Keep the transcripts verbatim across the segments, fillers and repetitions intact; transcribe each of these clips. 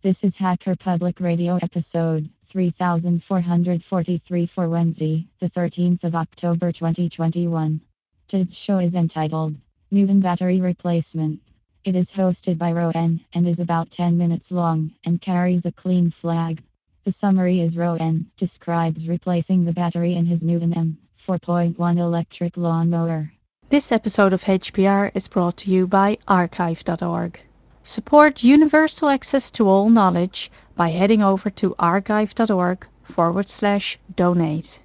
This is Hacker Public Radio episode three thousand four hundred forty-three for Wednesday, the thirteenth of October twenty twenty-one. Today's show is entitled Newton Battery Replacement. It is hosted by Rowan and is about ten minutes long and carries a clean flag. The summary is Rowan describes replacing the battery in his Newton M four point one electric lawnmower. This episode of H P R is brought to you by archive dot org. Support universal access to all knowledge by heading over to archive.org forward slash donate.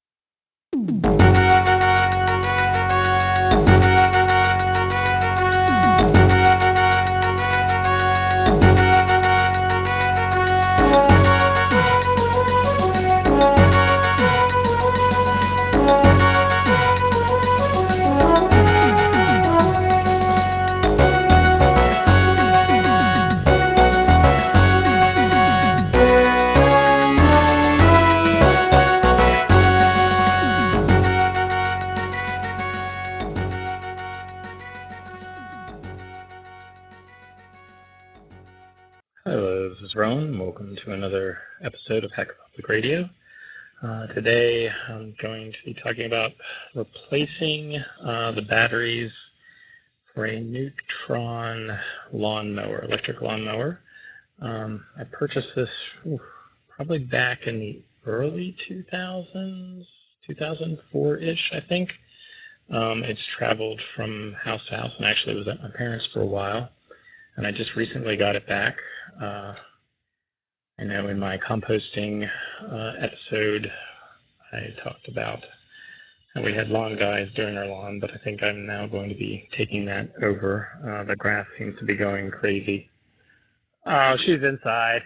Hello, this is Rowan. Welcome to another episode of Hacker Public Radio. Uh, today I'm going to be talking about replacing uh, the batteries for a Neutron lawnmower, electric lawnmower. Um, I purchased this ooh, probably back in the early two thousands, two thousand four-ish, I think. Um, it's traveled from house to house and actually was at my parents' for a while. And I just recently got it back. Uh, I know in my composting uh, episode, I talked about how we had lawn guys doing our lawn, but I think I'm now going to be taking that over. Uh, the grass seems to be going crazy. Oh, she's inside.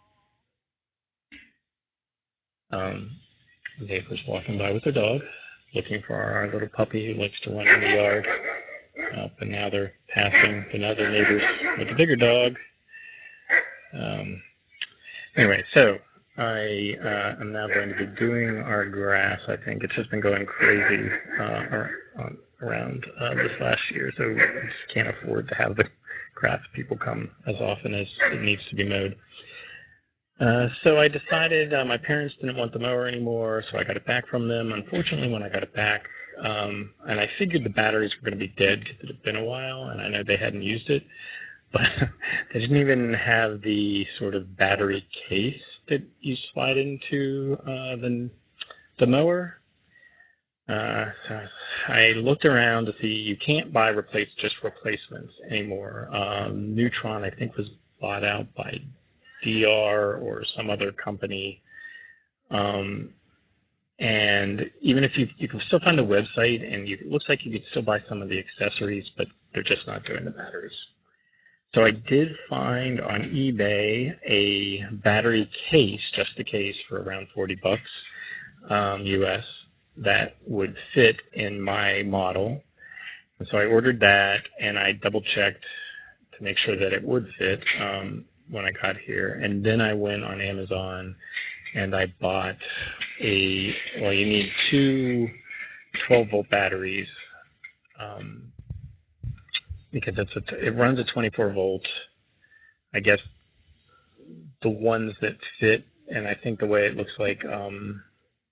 Um, the neighbor's walking by with their dog, looking for our little puppy who likes to run in the yard. Uh, but now they're passing another neighbors with a bigger dog. Um, anyway, so I uh, am now going to be doing our grass. I think it's just been going crazy uh, ar- on, around uh, this last year, so we just can't afford to have the grass people come as often as it needs to be mowed. Uh, so I decided uh, my parents didn't want the mower anymore, so I got it back from them. Unfortunately, when I got it back, um, and I figured the batteries were going to be dead because it had been a while, and I know they hadn't used it, but they didn't even have the sort of battery case that you slide into uh, the, the mower. Uh, so I looked around to see you can't buy replace just replacements anymore. Um, Neutron, I think, was bought out by D R or some other company. Um, and even if you you can still find the website, and you, it looks like you could still buy some of the accessories, but they're just not doing the batteries. So I did find on eBay a battery case, just a case, for around forty bucks um, U S that would fit in my model. And so I ordered that, and I double checked to make sure that it would fit um, when I got here. And then I went on Amazon and I bought a, well, you need two twelve volt batteries um, because it's a, it runs at twenty-four volts. I guess the ones that fit, and I think the way it looks like um,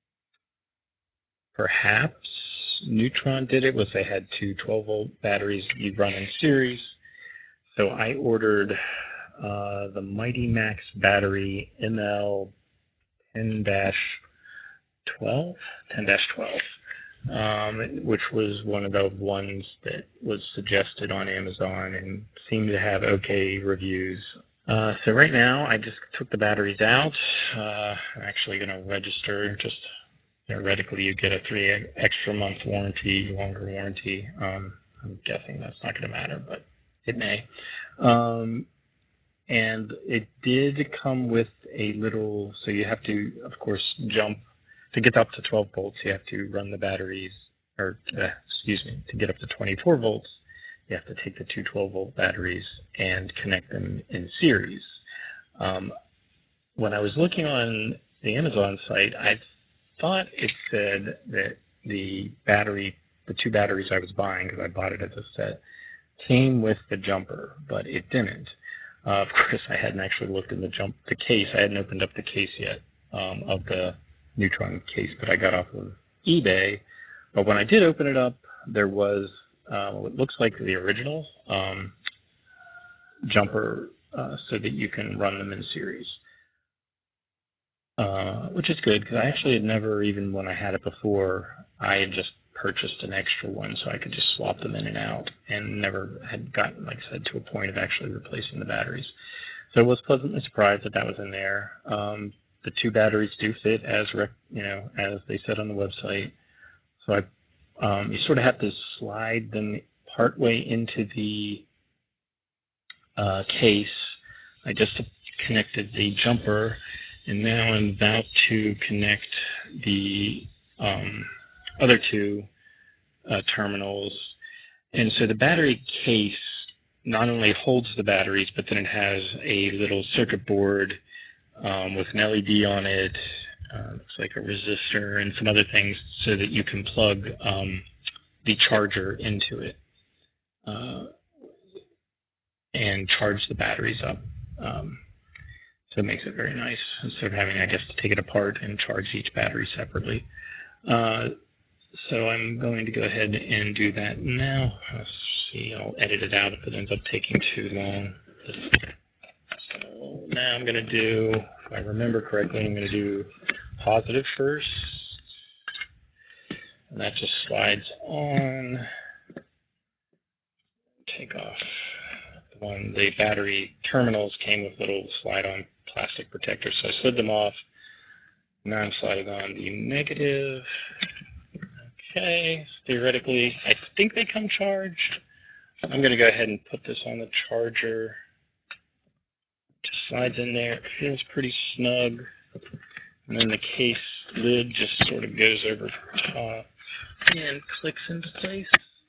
perhaps Neutron did it was they had two twelve volt batteries you run in series. So I ordered uh, the Mighty Max battery M L ten dash twelve, ten dash twelve, um, which was one of the ones that was suggested on Amazon and seemed to have okay reviews. Uh, so right now, I just took the batteries out. Uh, I'm actually going to register. Just theoretically, you get a three extra month warranty, longer warranty. Um, I'm guessing that's not going to matter, but it may. Um, and it did come with a little, so you have to, of course, jump. To get up to twelve volts, you have to run the batteries, or uh, excuse me, to get up to twenty-four volts, you have to take the two twelve volt batteries and connect them in series. Um, when I was looking on the Amazon site, I thought it said that the battery, the two batteries I was buying, because I bought it as a set, came with the jumper, but it didn't. Uh, of course, I hadn't actually looked in the jump the case. I hadn't opened up the case yet um, of the Neutron case that I got off of eBay. But when I did open it up, there was uh, what looks like the original um, jumper, uh, so that you can run them in series, uh, which is good because I actually had never, even when I had it before, I had just purchased an extra one so I could just swap them in and out, and never had gotten, like I said, to a point of actually replacing the batteries. So I was pleasantly surprised that that was in there. Um, the two batteries do fit as rec- you know as they said on the website. So I um, you sort of have to slide them partway into the uh, case. I just connected the jumper, and now I'm about to connect the um, other two uh, terminals. And so the battery case not only holds the batteries, but then it has a little circuit board um, with an L E D on it. Uh, looks like a resistor and some other things so that you can plug um, the charger into it uh, and charge the batteries up. Um, so it makes it very nice instead of having, I guess, to take it apart and charge each battery separately. Uh, so I'm going to go ahead and do that now. Let's see, I'll edit it out if it ends up taking too long. So now I'm going to do, if I remember correctly, I'm going to do positive first. And that just slides on. Take off the one. The battery terminals came with little slide-on plastic protectors, so I slid them off. Now I'm sliding on the negative. Okay, theoretically, I think they come charged. I'm going to go ahead and put this on the charger. Just slides in there. It feels pretty snug. And then the case lid just sort of goes over top and clicks into place.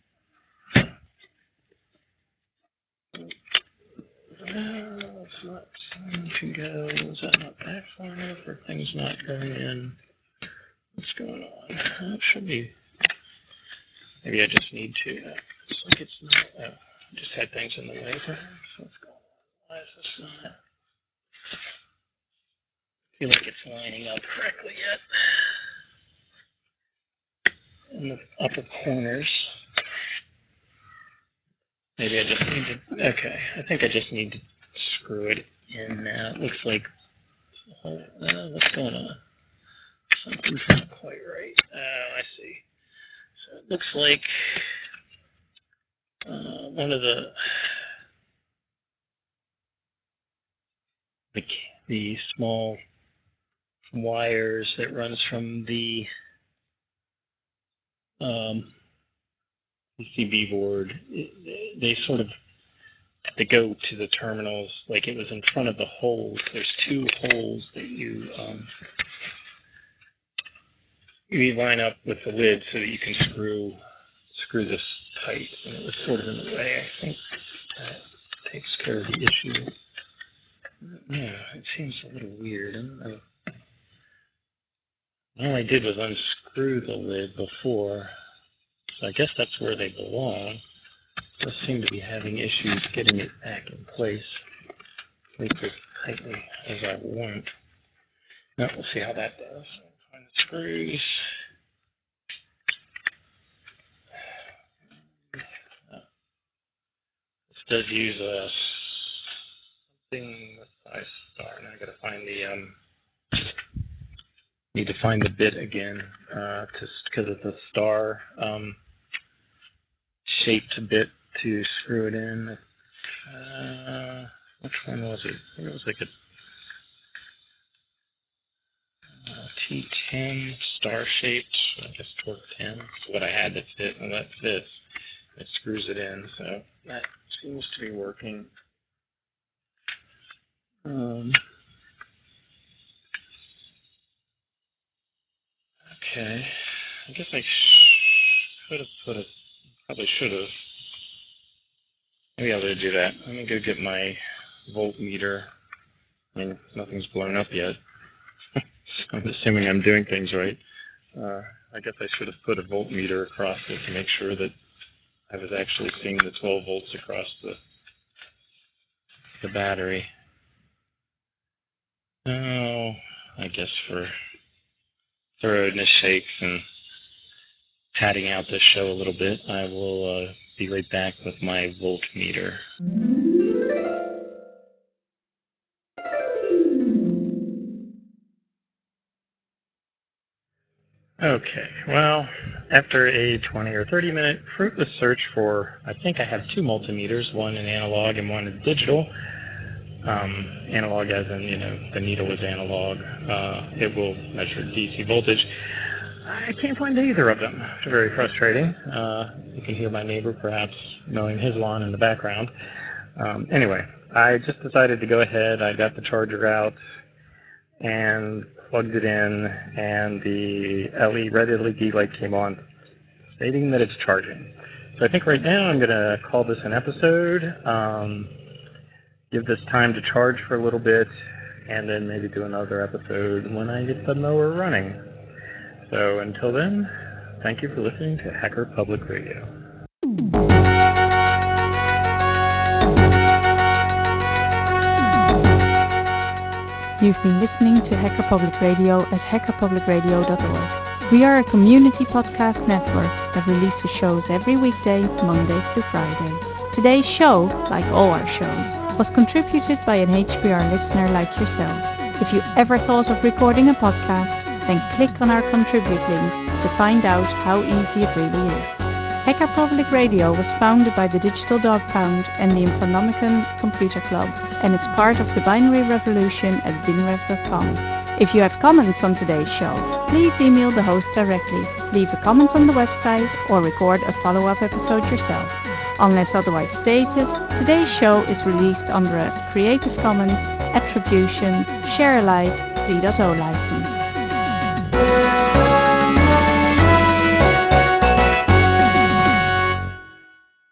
No, it's not trying to go. Is that not back far enough, or things not going in? What's going on? Oh, it should be. Maybe I just need to. Uh, it's like it's not. Oh, I just had things in the way, perhaps. What's going on? Why is this not? I feel like it's lining up correctly yet. In the upper corners. Maybe I just need to. Okay, I think I just need to screw it in now. It looks like. Oh, uh, what's going on? Something's not quite right. Oh, I see. So it looks like uh, one of the, the the small wires that runs from the um, P C B board, it, they sort of they go to the terminals like it was in front of the holes. There's two holes that you um, you line up with the lid so that you can screw screw this tight, and it was sort of in the way. I think that takes care of the issue. Yeah, it seems a little weird. I don't know. All I did was unscrew the lid before, so I guess that's where they belong. It does seem to be having issues getting it back in place, at least as tightly as I want. Now, we'll see how that does. Find the screws. Uh, this does use a something with size star. Now I got to find the um. Need to find the bit again, uh, because it's a star um, shaped bit to screw it in. Uh, which one was it? I think it was like a uh, T ten star shaped. I guess torque ten. So what I had that fit, and that fits. It screws it in, so that seems to be working. Um, okay, I guess I should have put it. Probably should have. Maybe I'll do that. Let me go get my voltmeter. I mean, nothing's blown up yet. I'm assuming I'm doing things right. Uh, I guess I should have put a voltmeter across it to make sure that I was actually seeing the twelve volts across the the battery. Oh, I guess for thoroughness sakes and padding out this show a little bit, I will uh, be right back with my voltmeter. Okay, well, after a twenty or thirty minute fruitless search for, I think I have two multimeters, one in analog and one in digital. Um, analog as in, you know, the needle is analog. Uh, it will measure D C voltage. I can't find either of them. It's very frustrating. Uh, you can hear my neighbor perhaps mowing his lawn in the background. Um, anyway, I just decided to go ahead. I got the charger out and plugged it in, and the L E D, red L E D light came on, stating that it's charging. So I think right now I'm going to call this an episode, um, give this time to charge for a little bit, and then maybe do another episode when I get the mower running. So until then, thank you for listening to Hacker Public Radio. You've been listening to Hacker Public Radio at hacker public radio dot org. We are a community podcast network that releases shows every weekday, Monday through Friday. Today's show, like all our shows, was contributed by an H P R listener like yourself. If you ever thought of recording a podcast, then click on our contribute link to find out how easy it really is. Hacker Public Radio was founded by the Digital Dog Pound and the Infonomicon Computer Club and is part of the binary revolution at binrev dot com. If you have comments on today's show, please email the host directly, leave a comment on the website, or record a follow-up episode yourself. Unless otherwise stated, today's show is released under a Creative Commons Attribution Share Alike three point oh license.